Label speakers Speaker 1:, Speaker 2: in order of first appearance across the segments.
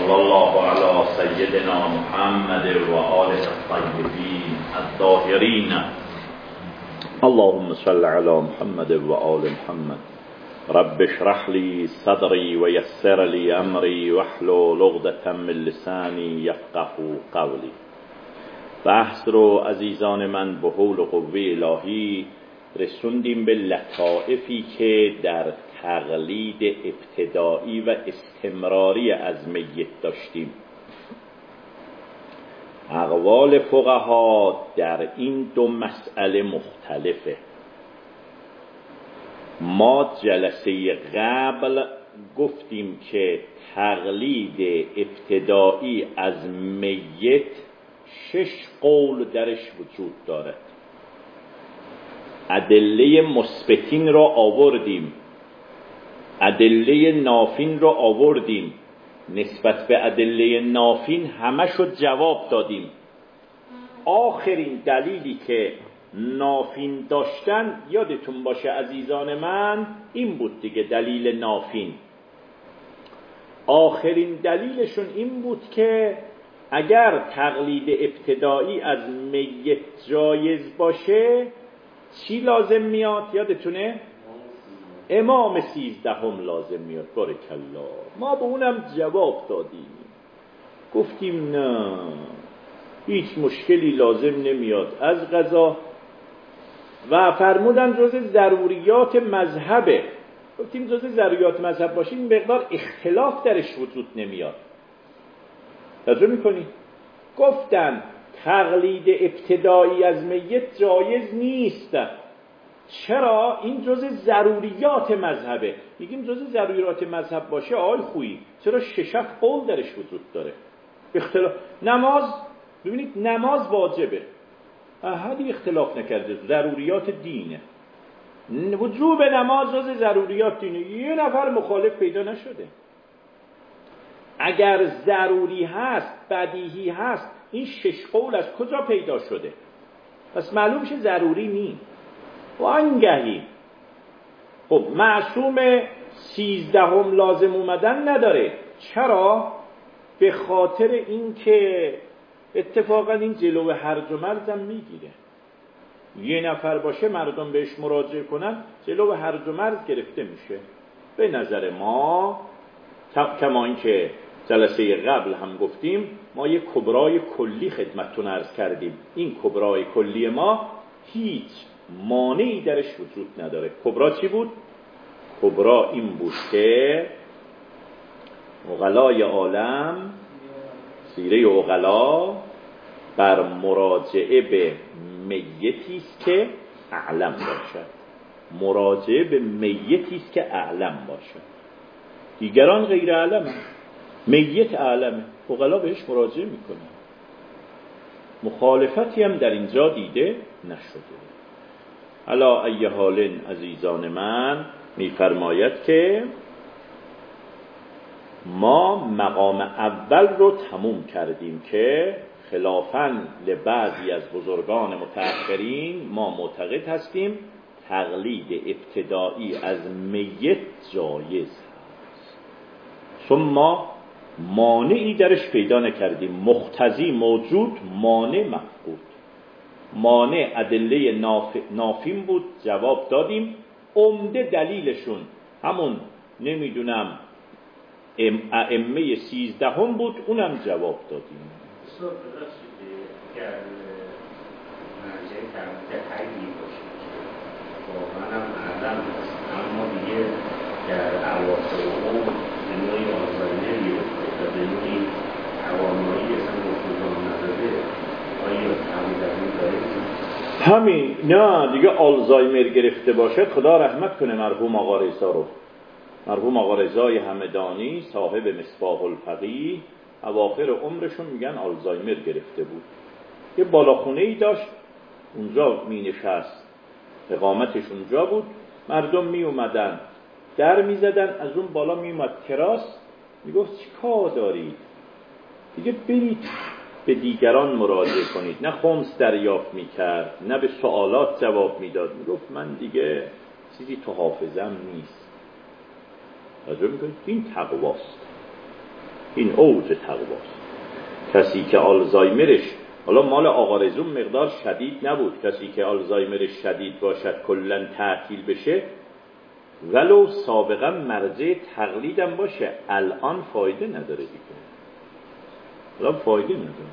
Speaker 1: صلی الله علی سیدنا محمد و آله الطیبین الطاهرین. اللهم صل علی محمد و آل محمد. رب اشرح لی صدری و یسر لی امری واحلل عقدة من لسانی یفقهوا قولی. بحث رو عزیزان من به حول و قوه الهی رسوندیم به لطائفی که در تقلید ابتدایی و استمراری از میت داشتیم. اقوال فقها در این دو مسئله مختلفه. ما جلسه قبل گفتیم که تقلید ابتدایی از میت 6 قول درش وجود دارد. ادله مثبتین را آوردیم، ادله نافین را آوردیم، نسبت به ادله نافین همشو جواب دادیم. آخرین دلیلی که نافین داشتن یادتون باشه عزیزان من این بود دیگه، دلیل نافین. آخرین دلیلشون این بود که اگر تقلید ابتدایی از میت جایز باشه چی لازم میاد؟ یادتونه؟ امام 13 لازم میاد. بارکالله. ما به اونم جواب دادیم، گفتیم نه، هیچ مشکلی لازم نمیاد از قضا، و فرمودن جز ضروریات مذهبه. گفتیم جز ضروریات مذهب باشه این مقدار اختلاف درش وجود نمیاد. توجه میکنی؟ گفتن تقلید ابتدایی از میت جایز نیست. چرا؟ این جز ضروریات مذهبه. میگیم جز ضروریات مذهب باشه آی خویی، چرا 6 قول درش وجود داره؟ اختلاف. نماز، ببینید نماز واجبه، احدی اختلاف نکرده، ضروریات دینه، وجوب نماز جز ضروریات دینه، یه نفر مخالف پیدا نشده. اگر ضروری هست، بدیهی هست، این 6 قول از کجا پیدا شده؟ پس معلوم شه ضروری نیست. وانگهی خب معصوم 13 لازم اومدن نداره. چرا؟ به خاطر اینکه اتفاقا این جلو هرج و مرزم میگیره. یه نفر باشه مردم بهش مراجعه کنن، جلو هرج و مرز گرفته میشه. به نظر ما کما اینکه جلسه قبل هم گفتیم، ما یک کبرای کلی خدمتتون عرض کردیم. این کبرای کلی ما هیچ مانعی درش وجود نداره. کبرا چی بود؟ کبرا این بود که عقلای عالم، سیره عقلا بر مراجعه به میتی است که اعلم باشد. مراجعه به میتی است که اعلم باشد. دیگران غیر اعلمه، میت اعلمه، عقلا بهش مراجعه میکنه. مخالفتی هم در اینجا دیده نشده. علا ای حال عزیزان من میفرماید که ما مقام اول رو تموم کردیم که خلافاً لبعضی از بزرگان متأخرین ما معتقد هستیم تقلید ابتدایی از میت جایز هست، چون ما مانعی درش پیدا نکردیم. مقتضی موجود، مانع مفقود. مانع ادله نافین بود، جواب دادیم. عمده دلیلشون همون نمیدونم ائمه 13 بود، اونم جواب دادیم.
Speaker 2: منم معلم هست، اما دیگه در اواخر اون به نوعی آزاری نمیفته و به نوعی توانایی اصلا گفتگان نداره. آیا همین داریم؟
Speaker 1: همین نه دیگه آلزایمر گرفته باشد، خدا رحمت کنه مرحوم آقا رضا رو. مرحوم آقا رضای همدانی صاحب مصباح الفقیه اواخر عمرشون میگن آلزایمر گرفته بود. یه بالاخونه ای داشت، اونجا می نشست، اقامتش اونجا بود. مردم می اومدن در می زدن، از اون بالا می اومد تراس، می گفت چی کار دارید؟ دیگه برید به دیگران مراجعه کنید. نه خمس دریافت می کرد، نه به سوالات جواب می داد. می گفت من دیگه چیزی تو حافظم نیست. توجه می کنید؟ این تقواست. این اوج تقواست. کسی که آلزایمرش، حالا مال آقا رضا مقدار شدید نبود، کسی که آلزایمرش شدید باشد کلا تعطیل بشه ولو سابقا مرجع تقلیدم باشه الان فایده نداره دیگه، الان فایده نداره.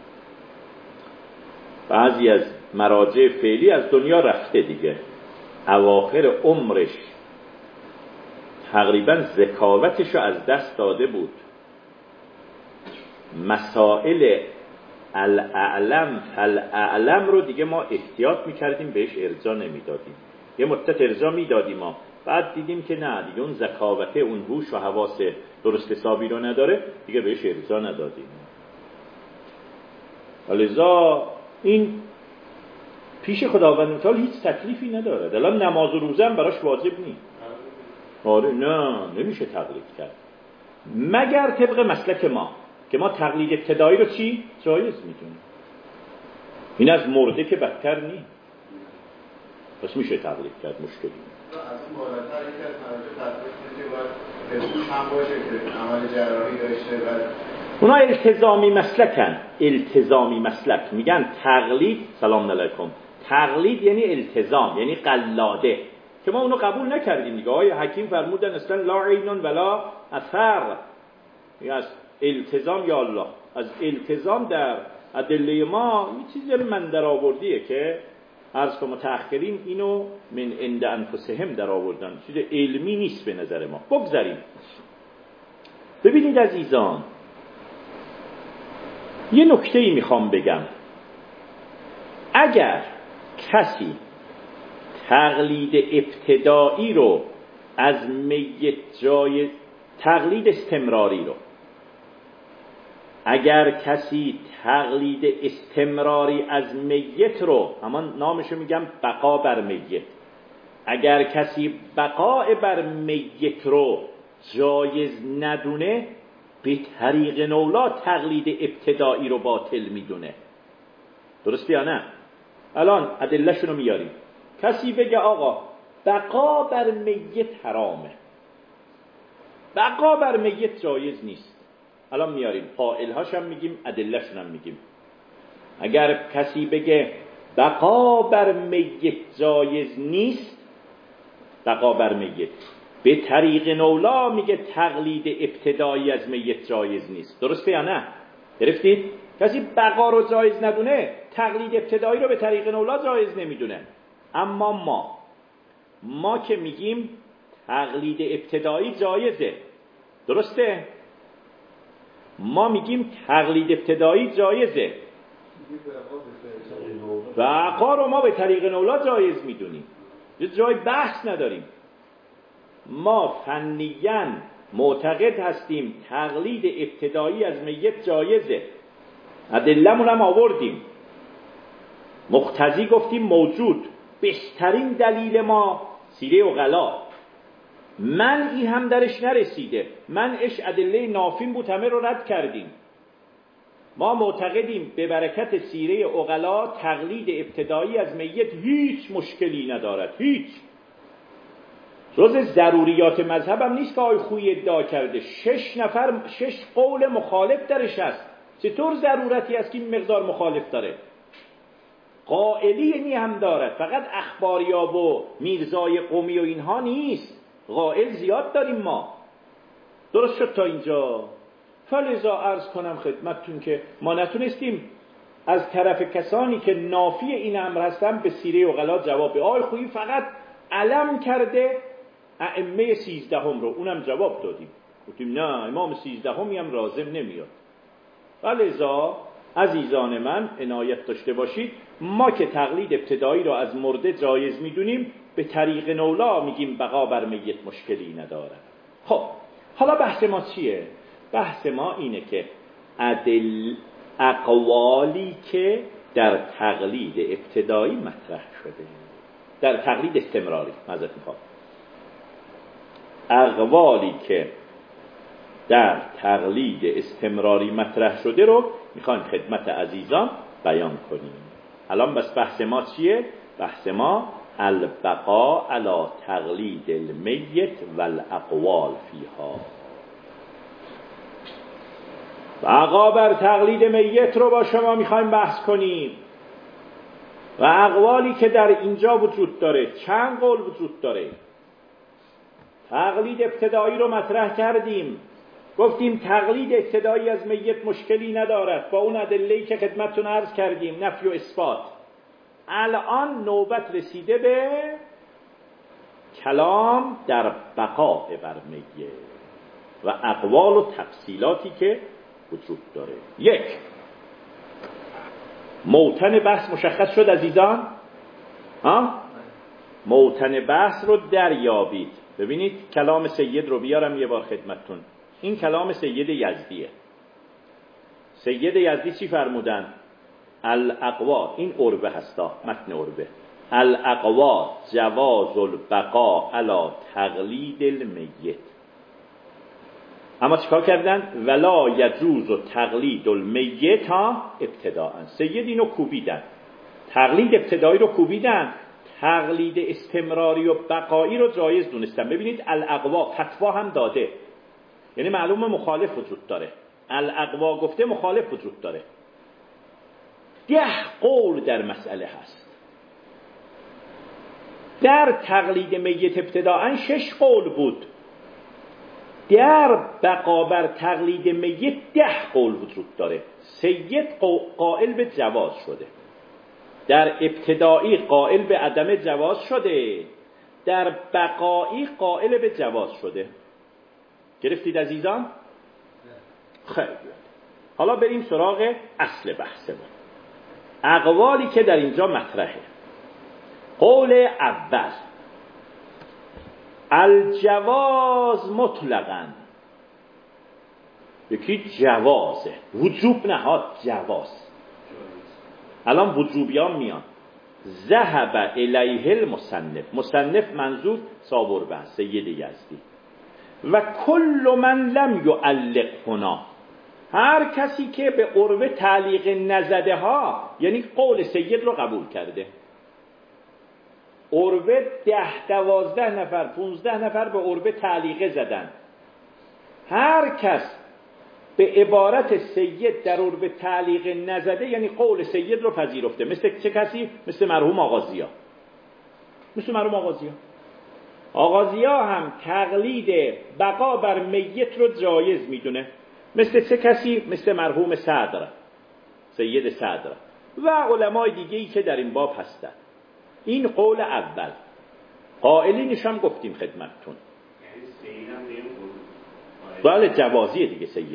Speaker 1: بعضی از مراجع فعلی از دنیا رفته دیگه، اواخر عمرش تقریبا ذکاوتش رو از دست داده بود، مسائل الاعلم رو دیگه ما احتیاط میکردیم بهش ارجاع نمیدادیم، یه مدت ارجاع میدادیم ما، بعد دیدیم که نه دیگه اون ذکاوت اون هوش و حواس درست حسابی رو نداره دیگه بهش ارجاع ندادیم. لذا این پیش خداوند متعال هیچ تکلیفی نداره. الان نماز و روزه هم براش واجب نیست. آره نه نمیشه تقلید کرد مگر طبق مسلک ما که ما تقلید ابتدایی رو چی؟ جایز میدونیم. این از مرده که بدتر نیست، پس میشه تقلید کرد، مشکلی
Speaker 3: از اون بالاتر یکی از مراجع تقلید که باید بهوش هم باشه که عمل جراحی داشته و
Speaker 1: اونا التزامی مسلکن، التزامی مسلک میگن تقلید. سلام علیکم. تقلید یعنی التزام، یعنی قلاده، که ما اونو قبول نکردیم دیگه. آقای حکیم فرمودن اصلا لا عین ولا اثر، یعنی از التزام یا الله، از التزام در ادله ما یه چیز من در آوردیه که عرض که متأخرین اینو من عند انفسهم در آوردن، چیز علمی نیست به نظر ما. بگذاریم. ببینید عزیزان، یه نکته‌ای میخوام بگم. اگر کسی تقلید ابتدایی رو از میت جای تقلید استمراری رو، اگر کسی تقلید استمراری از میت رو، همان نامشو میگم بقا بر میت، اگر کسی بقا بر میت رو جایز ندونه به طریق نولا تقلید ابتدایی رو باطل میدونه. درسته یا نه؟ الان ادله‌شون رو میاریم. کسی بگه آقا بقا بر میت حرامه، بقا بر میت جایز نیست، الان میاریم قائل‌هاش هم میگیم، ادله‌شون هم میگیم. اگر کسی بگه بقا بر میت جایز نیست، بقا بر میت به طریق نولا میگه تقلید ابتدایی از میت جایز نیست. درسته یا نه؟ گرفتید؟ کسی بقا رو جایز ندونه تقلید ابتدایی رو به طریق نولا جایز نمیدونه. اما ما که میگیم تقلید ابتدایی جایزه، درسته؟ ما میگیم تقلید ابتدایی جایزه، بقا رو ما به طریق نولا جایز میدونیم، جای بحث نداریم. ما فنیاً معتقد هستیم تقلید ابتدایی از میت جایزه، ادله‌مون هم آوردیم، مقتضی گفتیم موجود. بهترین دلیل ما سیره عقلا، منعی هم درش نرسیده، منعش ادله نافین بود، همه رو رد کردیم. ما معتقدیم به برکت سیره عقلا تقلید ابتدایی از میت هیچ مشکلی ندارد، هیچ. جز ضروریات مذهب هم نیست که آقای خویی ادعا کرده، 6 قول مخالف درش هست. چطور ضرورتی است که این مقدار مخالف داره؟ قائلی نی هم دارد، فقط اخباریاب و میرزای قومی و اینها نیست، قائل زیاد داریم ما. درست شد تا اینجا؟ فلذا عرض کنم خدمتتون که ما نتونستیم از طرف کسانی که نافی این امر هستن به سیره عقلا جواب. آقای خویی فقط علم کرده ائمه 13 رو، اونم جواب دادیم، گفتیم نه امام 13 هم لازم نمیاد. فلذا عزیزان من عنایت داشته باشید، ما که تقلید ابتدایی رو از مرده جایز میدونیم، به طریق نولا میگیم بقا بر میت مشکلی نداره. خب حالا بحث ما چیه؟ بحث ما اینه که اقوالی که در تقلید ابتدایی مطرح شده، در تقلید استمراری معذرت میخوام، اقوالی که در تقلید استمراری مطرح شده رو میخوایم خدمت عزیزان بیان کنیم. الان بس بحث ما چیه؟ بحث ما البقاء علی تقلید المیت والاقوال فیها. بقا بر تقلید میت رو با شما میخوایم بحث کنیم و اقوالی که در اینجا وجود داره. چند قول وجود داره. تقلید ابتدایی رو مطرح کردیم، گفتیم تقلید ابتدایی از میت مشکلی ندارد با اون ادله‌ای که خدمتتون عرض کردیم، نفی و اثبات. الان نوبت رسیده به کلام در بقاء بر میت و اقوال و تفصیلاتی که وجود داره. یک، موطن بحث مشخص شد عزیزان؟ موطن بحث رو دریابید. ببینید کلام سید رو بیارم یه بار خدمتتون. این کلام سید یزدیه. سید یزدی چی فرمودن؟ الاقوا، این عربه هستا، متن عربه. الاقوا جواز البقاء علی تقلید المیت. اما چیکار کردن؟ ولا یجوز تقلید المیت ها ابتداء. سید اینو کوبیدن، تقلید ابتدایی رو کوبیدن، تقلید استمراری و بقایی رو جایز دونستن. ببینید الاقوا فتوا هم داده، یعنی معلومه مخالف وجود داره. الاقوا گفته مخالف وجود داره. 10 قول در مسئله هست. در تقلید میت ابتداء 6 قول بود. در بقا بر تقلید میت 10 قول وجود داره. سید قائل به جواز شده، در ابتدایی قائل به عدم جواز شده، در بقایی قائل به جواز شده. گرفتید عزیزان؟ خیلی. حالا بریم سراغ اصل بحثمون. اقوالی که در اینجا مطرحه. قول اول، الجواز مطلقاً. یکی جوازه، وجوب نهاد جواز. الان وجوبیان میان. ذهب الیه المصنف، مصنف منظور صابر به سید یزدی. و کل من لم یعلق هنا، هر کسی که به عروه تعلیق نزده ها، یعنی قول سید رو قبول کرده. عروه 10-12 نفر 15 نفر به عروه تعلیقه زدن. هر کس به عبارت سید در عروه تعلیق نزده یعنی قول سید رو پذیرفته. مثل چه کسی؟ مثل مرحوم آغازیا. مثل مرحوم آغازیا. آغازیا هم تقلید بقا بر میت رو جایز میدونه. مثل چه کسی؟ مثل مرحوم صدر، سید صدر و علمای دیگه‌ای که در این باب هستن. این قول اول. قائلینش هم گفتیم خدمتتون. بله جوازیه دیگه سید.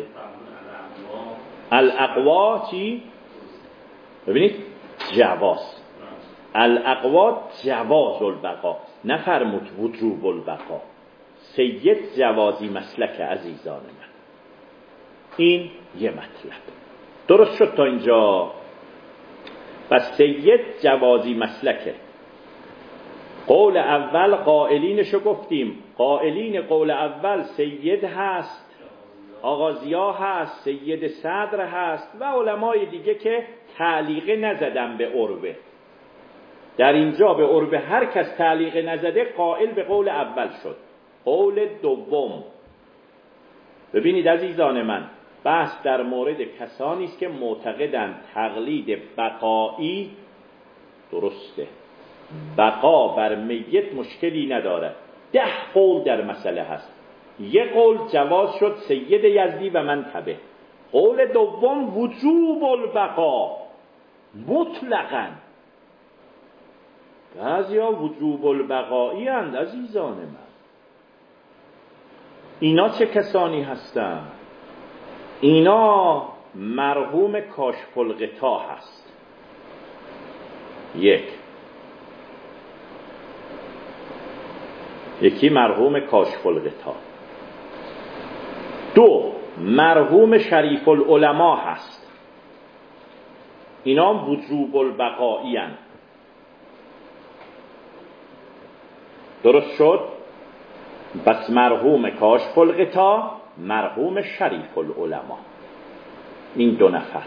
Speaker 1: الاقوا چی؟ ببینید جواز. الاقوا جواز البقا، نفرمود وجوب البقا. سید جوازی مسلک عزیزان من. این یه مطلب. درست شد تا اینجا؟ پس سید جوازی مسلکه. قول اول قائلینشو گفتیم. قائلین قول اول سید هست، آغازیا هست، سید صدر هست و علمای دیگه که تعلیقه نزدن به عروه. در اینجا به عروه هر کس تعلیقه نزده قائل به قول اول شد. قول دوم، ببینید عزیزان من، بحث در مورد کسانی است که معتقدند تقلید بقایی درسته، بقا بر میت مشکلی نداره. 10 قول در مسئله هست. یه قول جواز شد سید یزدی و من تبع. قول دوم وجوب البقا مطلقاً. بعضیا وجوب البقایی اند عزیزان من. اینا چه کسانی هستند؟ اینا مرحوم کاشف الغطا هست. یکی مرحوم کاشف الغطا. 2 مرحوم شریف العلماء هست. اینا وجوب البقایی هستند. درست شد؟ بس مرحوم کاشف الغطا، مرحوم شریف العلماء. این 2 نفر.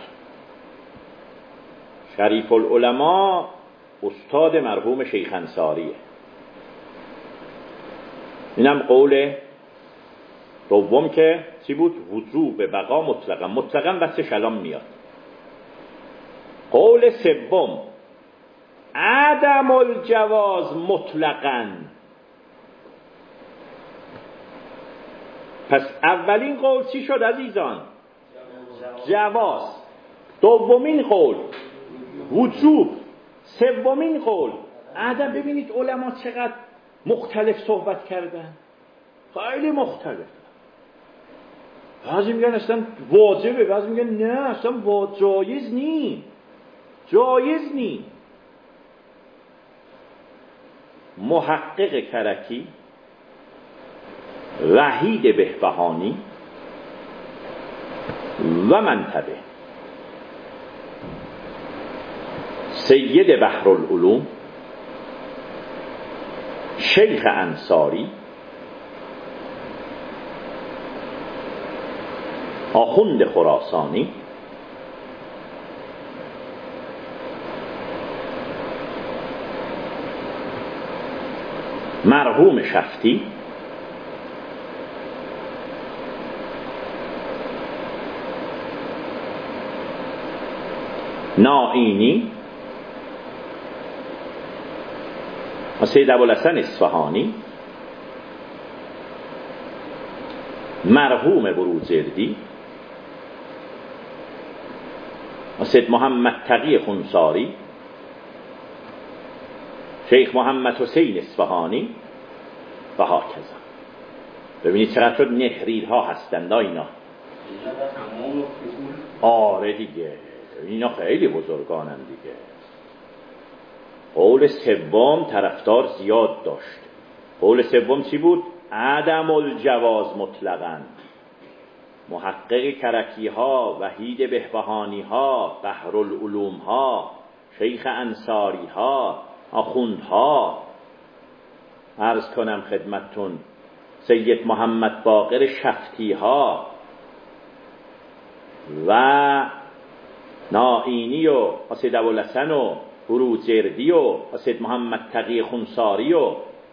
Speaker 1: شریف العلماء استاد مرحوم شیخ انصاریه. اینم قول دوم که چی بود؟ وجوب بقا مطلقا. مطلقا بسش الان میاد. قول سوم عدم الجواز مطلقا. پس اولین قول چی شد عزیزان؟ جواز. دومین قول وجوب. سومین قول عدم. ببینید علما چقدر مختلف صحبت کردن، خیلی مختلف. بعضی میگن اصلا واجبه، بعضی میگن نه اصلا جایز نی، جایز نی. محقق کرکی، وحید بهبهانی و منتبه، سید بحرالعلوم، شیخ انصاری، آخوند خراسانی، مرحوم شفتی، نائینی و سید ابوالحسن اصفهانی، مرحوم بروجردی و سید محمد تقی خنساری، شیخ محمد حسین اصفهانی و هاکذا. ببینید چقدر شد نهریرها هستند اینا. آره دیگه، اینا خیلی بزرگانن دیگه. قول سوم طرفدار زیاد داشت. قول سوم چی بود؟ عدم الجواز مطلقاً. محقق کرکی ها، وحید بهبهانی ها، بحرالعلوم ها، شیخ انصاری ها، آخوندها، عرض کنم خدمتتون سید محمد باقر شفتی ها و نائینی و سید ابوالحسن و بروجردی و سید محمد تقی خنساری و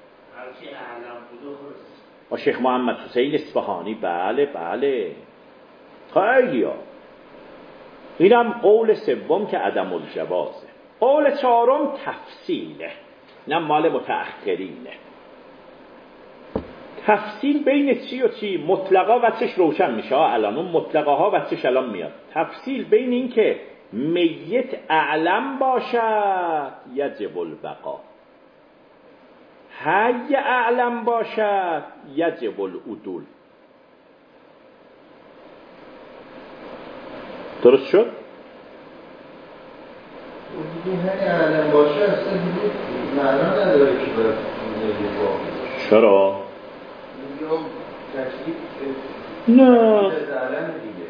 Speaker 1: شیخ محمد حسین اصفهانی. بله بله خیلی ها. اینم قول سوم که عدم الجوازه. قول چهارم تفصیله، نه مال متأخرینه. تفصیل بین چی و چی؟ مطلقا وچش روشن میشه الان، اون مطلقاها وچش الان میاد. تفصیل بین این که میت اعلم باشد یجب البقا، حی اعلم باشد یجب العدول. درست شد؟
Speaker 3: دیگه حی اعلم باشه اصلا دیگه معنا نداره که باید نگه.
Speaker 1: چرا؟
Speaker 3: یا تشکیل
Speaker 1: نه
Speaker 3: اعلم دیگه.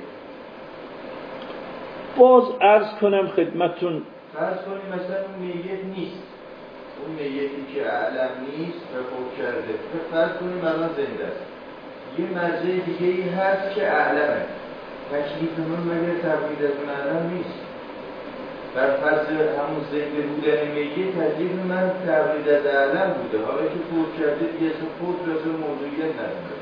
Speaker 1: باز عرض کنم خدمتون،
Speaker 3: فرض کنیم مثلا اون میت نیست، اون میتی که اعلم نیست و فوت کرده، فرض کنیم الان زنده است، یه مرجع دیگه ای هست که اعلمه، تکلیف من مگر تبعید از اون اعلم نیست؟ بر فرض همون زنده بودن میت تکلیف من تبعید از اعلم بوده، حالا که فوت کرده دیگه اصلا فوت رسل موضوعیت نداره.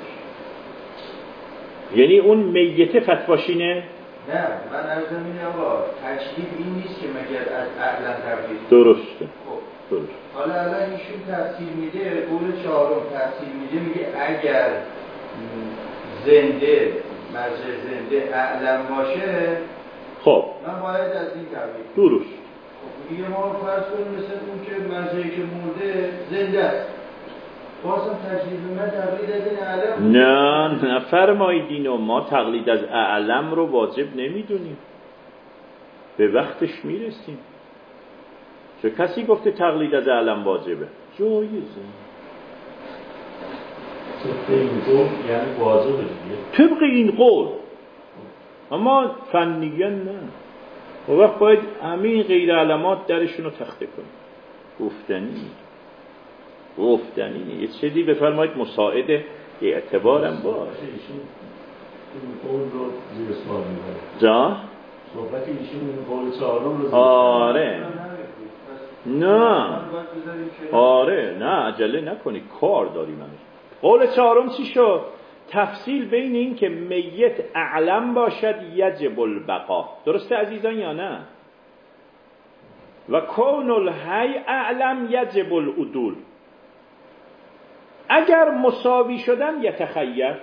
Speaker 1: یعنی اون میت فتواشینه؟
Speaker 3: نه من عرضم اینه آقا تکلیف این نیست که مگر از اعلم تبعید.
Speaker 1: درسته. درست.
Speaker 3: حالا الان ایشون تفسیر میده، قول چهارم تفسیر میده، میگه اگر زنده مرجع زنده اعلم باشه
Speaker 1: خب
Speaker 3: من باید از این تبعید.
Speaker 1: درست.
Speaker 3: خب میگه ما فرض کنیم مثل اون که مرجعی که مرده زنده است، بازم تکلیف من تبعید از این اعلم.
Speaker 1: نه نفرمایید اینو، ما تقلید از اعلم رو واجب نمیدونیم، به وقتش میرسیم. چه کسی گفته تقلید از اعلم واجبه؟ جایزه.
Speaker 2: طبق این قول یعنی واجبه دیگه.
Speaker 1: طبق این قول، اما فنیاً نه. و وقت باید همین غیر علامات درشون رو تخته کنیم. گفتنی یه چیزی بفرمایید مساعد اعتبارم باشه.
Speaker 2: ایشون این قول رو زیر سوال میبره.
Speaker 1: جا؟
Speaker 2: صحبت ایشون این قول چهارم رو زیر
Speaker 1: آره نه آره نه عجله نکنی، کار داریم هنوز. قول چهارم چی شد؟ تفصیل بین این که میت اعلم باشد یجب البقا، درسته عزیزان یا نه؟ و کون الحی اعلم یجب العدول. اگر مساوی شدن یتخیر،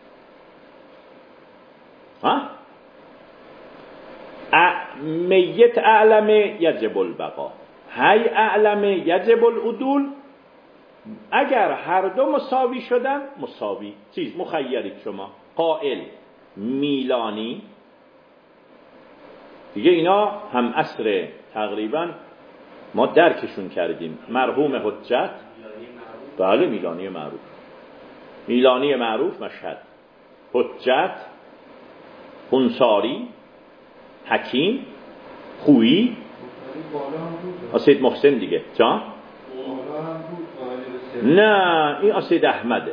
Speaker 1: میت اعلم یجب البقا، حی اعلم یجب العدول. اگر هر دو مساوی شدن، مساوی چیز مخیرید شما، قائل میلانی دیگه، اینا هم عصر تقریبا ما درکشون کردیم. مرحوم حجت، بله میلانی معروف، میلانی معروف مشهد، حجت، انصاری، حکیم، خویی، سید محسن دیگه جان؟ نه این سید احمده.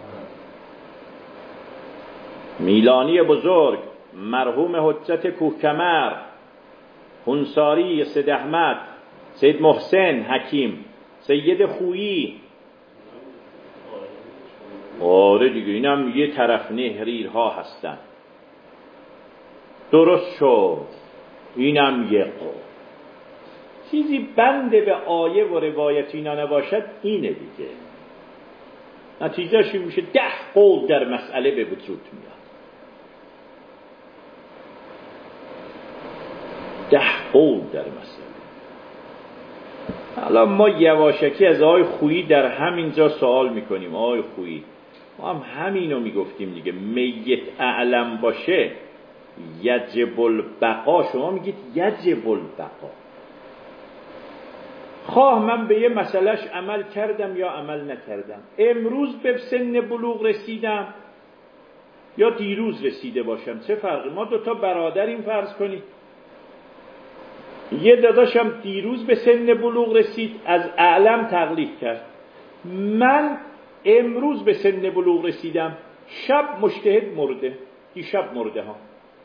Speaker 1: میلانی بزرگ، مرحوم حجت کوهکمر، انصاری، سید احمد، سید محسن، حکیم، سید خویی. آره دیگه اینم یه طرف نهریرها هستن. درست شد، اینم یه قول. چیزی بند به آیه و روایت اینا نباشد اینه دیگه. نتیجهش میشه 10 قول در مسئله به وجود میاد. 10 قول در مسئله. حالا ما یواشکی از آقای خویی در همینجا سوال میکنیم. آقای خویی ما هم همینو میگفتیم دیگه، میت اعلم باشه یجب البقا، شما میگید یجب البقا. خواه من به یه مسئلهش عمل کردم یا عمل نکردم، امروز به سن بلوغ رسیدم یا دیروز رسیده باشم، چه فرقی؟ ما دوتا برادریم فرض کنید، یه داداشم دیروز به سن بلوغ رسید، از اعلم تقلید کرد، من امروز به سن بلوغ رسیدم، شب مجتهد مرده، دیشب مرده ها.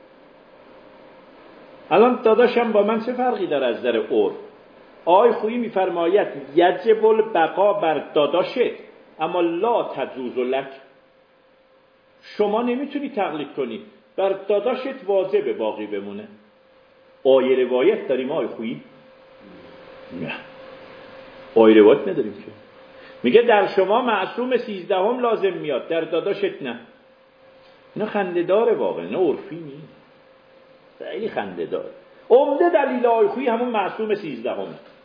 Speaker 1: الان داداشم با من چه فرقی داره از در عرف؟ آقای خویی میفرماید یجب البقا بر داداشت اما لا تجوز لک، شما نمیتونی تقلید کنی، بر داداشت واجب باقی بمونه. آیه روایت داریم آقای خویی؟ نه آیه روایت نداریم که میگه در شما معصوم 13 لازم میاد، در داداشت نه. اینا خنده داره واقعا، نه عرفی نیست، خیلی خنده داره. عمده دلیل آقای خویی همون معصوم 13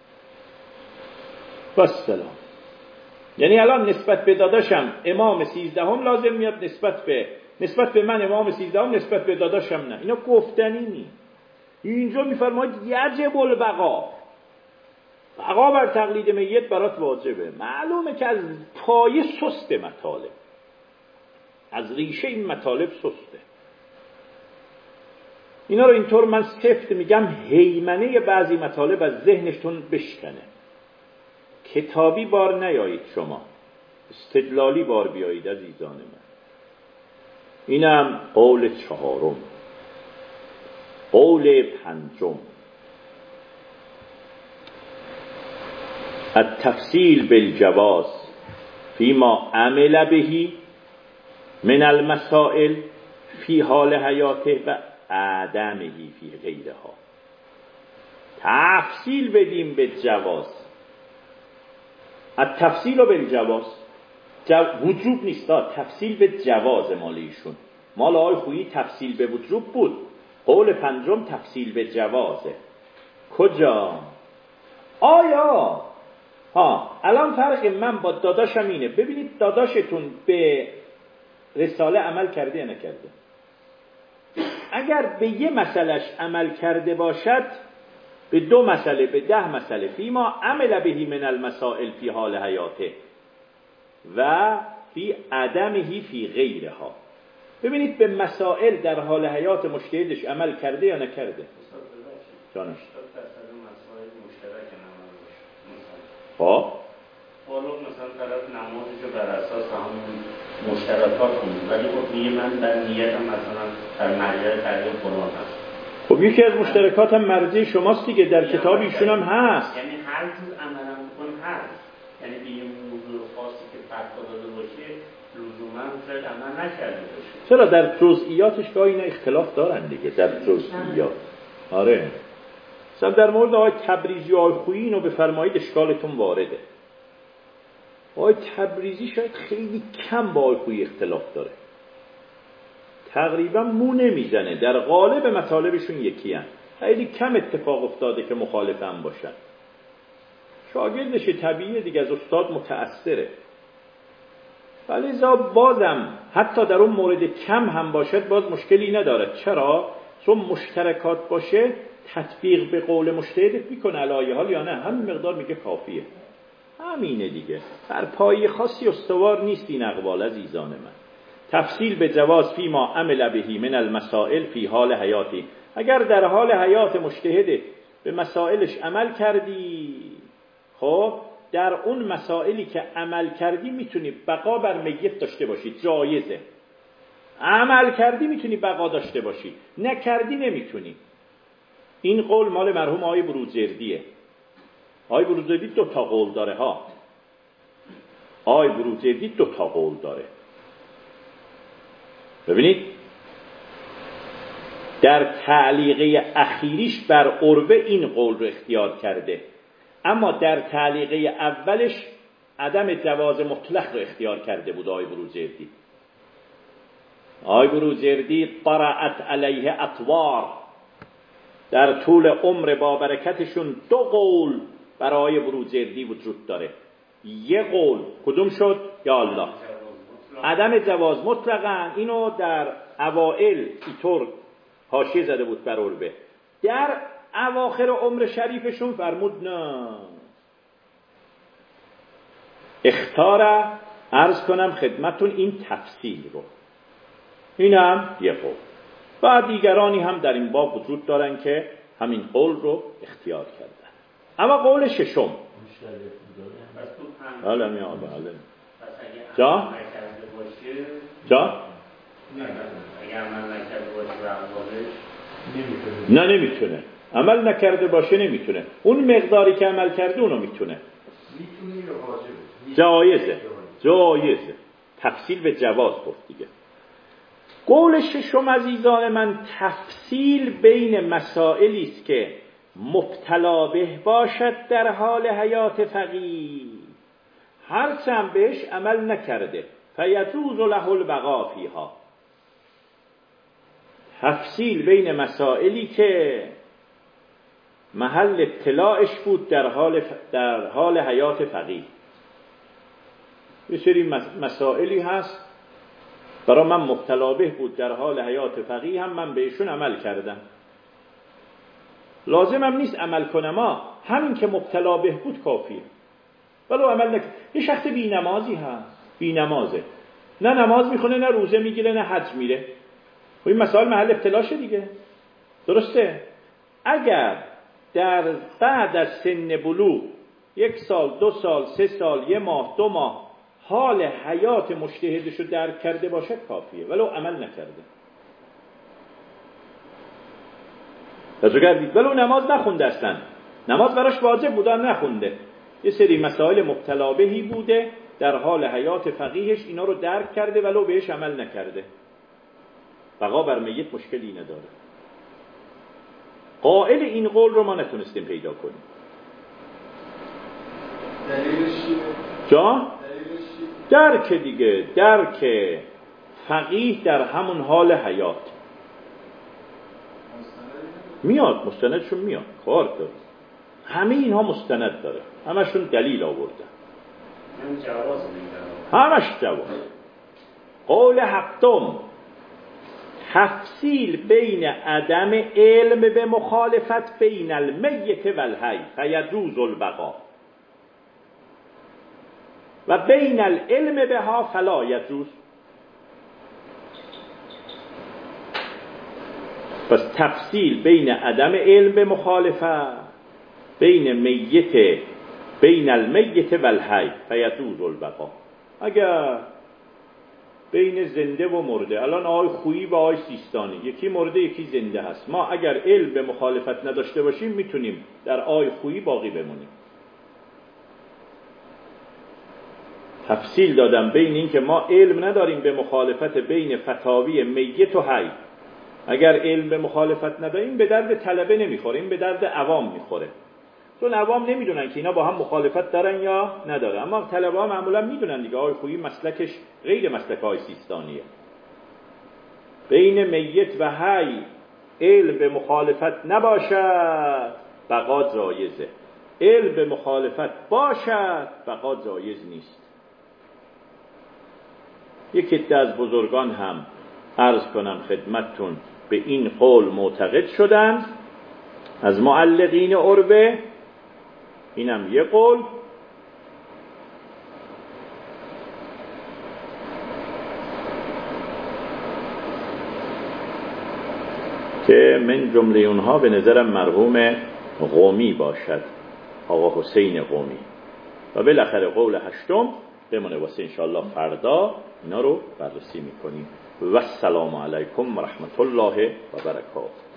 Speaker 1: والسلام. یعنی الان نسبت به داداشم امام 13 لازم میاد، نسبت به من امام 13 نسبت به داداشم نه. اینا گفتنی نیست. اینجا میفرماید یجب البقا، بقا بر تقلید میت برات واجبه. معلومه که از پایه سسته مطالب، از ریشه این مطالب سسته. اینا رو اینطور من سفت میگم هیمنه بعضی مطالب از ذهنشتون بشکنه. کتابی بار نیایید شما، استدلالی بار بیایید عزیزان من. اینم قول 4. قول 5، التفصیل بالجواز فيما عمل به من المسائل فی حال حیاته و عدمه فی غیرها. تفصیل بدیم به جواز. التفصیل بالجواز، وجوب نیست، تفصیل به جواز مال ایشون. مال آقای خویی تفصیل به وجوب بود، قول 5 تفصیل به جوازه. کجا؟ آیا الان فرق من با داداشم اینه، ببینید داداشتون به رساله عمل کرده یا نکرده. اگر به یه مسئلهش عمل کرده باشد، به 2 مسئله، به 10 مسئله، فیما عمل بهی من المسائل فی حال حیاته و فی عدمه فی غیرها. ببینید به مسائل در حال حیات مجتهدش عمل کرده یا نکرده. جانش خب
Speaker 2: مثلا طرف نمازشو بر اساس همون مشترکات کنید، ولی خب میگه من در نیتم مثلا در مرجع تعلیم قرآن هست.
Speaker 1: خب یکی از مشترکات هم مرجع شماست دیگه، در کتاب ایشون هم هست.
Speaker 2: یعنی هر جور عملم بکن هست، یعنی به یه موضوع خاصی که فتوا داده باشه لزوما شاید عمل نکرده باشه.
Speaker 1: چرا در جزئیاتش گاهی اینا اختلاف دارن دیگه، در جزئیات. آره مثلا در مورد آقای تبریزی و آقای خویی اینو بفرمایید اشکالتون وارده. آقای تبریزی شاید خیلی کم با آقای خویی اختلاف داره، تقریبا مو نمیزنه، در قالب مطالبشون یکی هست، خیلی کم اتفاق افتاده که مخالف هم باشن. شاگردش طبیعیه دیگه، از استاد متأثره. ولی بازم حتی در اون مورد کم هم باشد باز مشکلی نداره. چرا؟ چون مشترکات باشه تطبیق به قول مجتهد میکنه علایه حال یا نه، همین مقدار میگه کافیه، همینه دیگه. بر پای خاصی استوار نیست این اقوال عزیزان من. تفصیل به جواز فی ما عمل بهی من المسائل فی حال حیاتی، اگر در حال حیات مجتهد به مسائلش عمل کردی، خب در اون مسائلی که عمل کردی میتونی بقا بر میت داشته باشی، جایزه. عمل کردی میتونی بقا داشته باشی، نکردی نمیتونی. این قول مال مرحوم آقای بروجردیه. آقای بروجردی 2 تا قول داره ها. آقای بروجردی 2 تا قول داره. ببینید در تعلیقه اخیریش بر عروه این قول رو اختیار کرده، اما در تعلیقه اولش عدم جواز مطلق رو اختیار کرده بود آقای بروجردی. آقای بروجردی طرأت علیه اطوار، در طول عمر با برکتشون 2 قول برای بروجردی وجود داره. یه قول کدوم شد؟ یا الله، عدم جواز مطلقاً. اینو در اوائل اینطور حاشیه زده بود بر عروه، در اواخر عمر شریفشون فرمود نه. اختار عرض کنم خدمتون این تفصیل رو، اینم یه قول. و دیگرانی هم در این باب وجود دارن که همین قول رو اختیار کردن. اما قول ششم حالا میاد حالا جا
Speaker 2: اگر عمل نکرده باشه و اقوالش
Speaker 1: نه نمیتونه. عمل نکرده باشه نمیتونه. اون مقداری که عمل کرده اونو میتونه.
Speaker 3: میتونه یا واجبه؟
Speaker 1: جایزه. تفصیل به جواز گفت دیگه. قول ششم عزیزان من تفصیل بین مسائلی است که مبتلا به باشد در حال حیات فقیه، هرچند بهش عمل نکرده، فیجوز له البقاء فیها. تفصیل بین مسائلی که محل اطلاعش بود در حال حیات فقیه. یه سری مسائلی هست برای من مبتلا به بود در حال حیات فقیه، هم من بهشون عمل کردم. لازمم نیست عمل کنم، همین که مبتلا به بود کافیه. ولو عمل نکنم. یه شخص بی نمازی هست، بی نمازه، نه نماز میخونه، نه روزه میگیره، نه حج میره. خب این مسائل محل ابتلاشه دیگه، درسته؟ اگر بعد از سن بلوغ 1 سال، 2 سال، 3 سال، 1 ماه، 2 ماه حال حیات مجتهدشو درک کرده باشه کافیه، ولو عمل نکرده. ولو نماز نخونده اصلا، نماز براش واجب بوده نخونده، یه سری مسائل مبتلا بهی بوده در حال حیات فقیهش، اینا رو درک کرده ولو بهش عمل نکرده، بقا بر میت مشکلی نداره. قائل این قول رو ما نتونستیم پیدا کنیم.
Speaker 3: دلیلش چیه؟
Speaker 1: جا؟ درک دیگه، درک فقیه در همون حال حیات میاد، مستندشون میاد، کار داره. همه اینها مستند داره، همشون دلیل آوردن، همش جواز. قول هفتم تفصیل بین عدم علم به مخالفت بین المیت و الحی فیجوز البقا و بین العلم بها فلا یجوز. پس تفصیل بین عدم علم به مخالفت بین المیت و الحی فیجوز البقا. اگر بین زنده و مرده، الان آقای خویی و آقای سیستانی یکی مرده یکی زنده هست، ما اگر علم به مخالفت نداشته باشیم میتونیم در آقای خویی باقی بمونیم. تفصیل دادم بین این که ما علم نداریم به مخالفت بین فتاوی میت و حی. اگر علم به مخالفت نداریم به درد طلبه نمیخوره، این به درد عوام میخوره، چون عوام نمیدونن که اینا با هم مخالفت دارن یا ندارن. اما طلبه ها معمولا میدونن دیگه آقای خویی مسلکش غیر مسلک های سیستانیه. بین میت و حی علم به مخالفت نباشد بقا جایزه، علم به مخالفت باشد بقا جایز نیست. یک عده از بزرگان هم عرض کنم خدمتتون به این قول معتقد شدند از معلقین عربه، اینم یه قول. که من جمله اونها به نظرم مرحوم قومی باشد، آقا حسین قومی. و بالاخره قول هشتم بمونه واسه انشاءالله فردا اینا رو بررسی میکنیم. و السلام علیکم و رحمت الله و برکاته.